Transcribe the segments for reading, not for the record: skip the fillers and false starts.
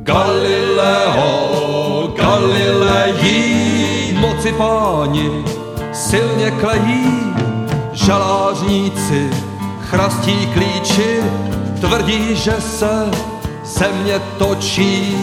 Galileo, Galileji, moci páni silně klejí, žalářníci chrastí klíči, tvrdí, že se země točí.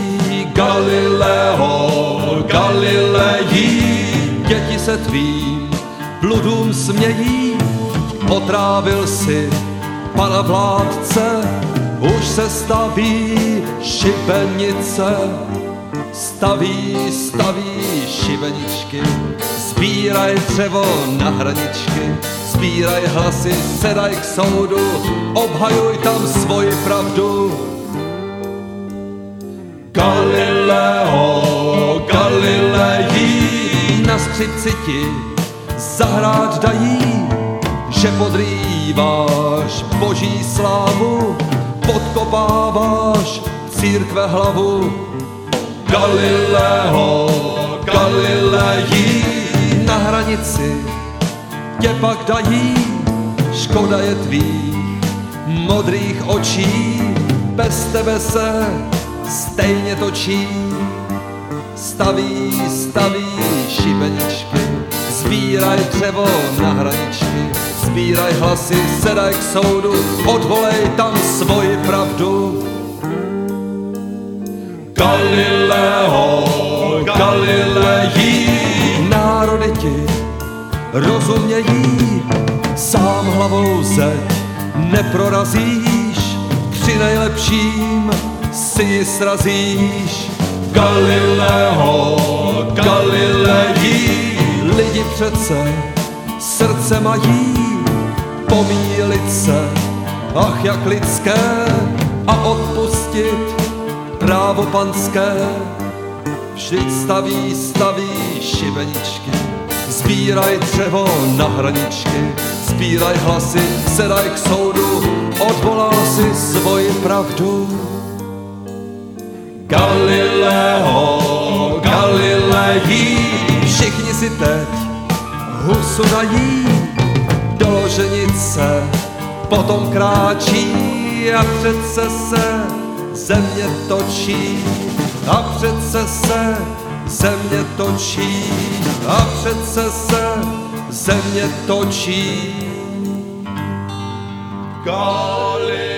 Galileo, Galileji, děti se tvým bludům smějí, otrávil si pana vládce, už se staví šibenice. Staví šibeničky, sbíraj dřevo na hraničky, sbíraj hlasy, sedaj k soudu, obhajuj tam svoji pravdu. Galileo, Galileji, na skřipci ti zahrát dají, že podrýváš boží slávu, podkopáváš církve hlavu. Galileo, Galileji, na hranici tě pak dají, škoda je tvých modrých očí, bez tebe se stejně točí. Staví šibeničky, sbíraj dřevo na hraničky, sbíraj hlasy, sedaj k soudu, odvolej tam svoji pravdu. Galileo, Galileji, národy ti rozumějí, sám hlavou zeď neprorazíš, při nejlepším si ji srazíš. Galileo, Galileji, lidi přece srdce mají, pomýlit se, ach jak lidské, a odpustit právo panské. Vždyť staví šibeničky, sbíraj dřevo na hraničky, sbíraj hlasy, sedaj k soudu, odvolal si svoji pravdu. Galileo, Galileji, všichni si teď husu dají, do loženice potom kráčí, a přece se země točí, a přece se země točí, a přece se země točí. Galileo.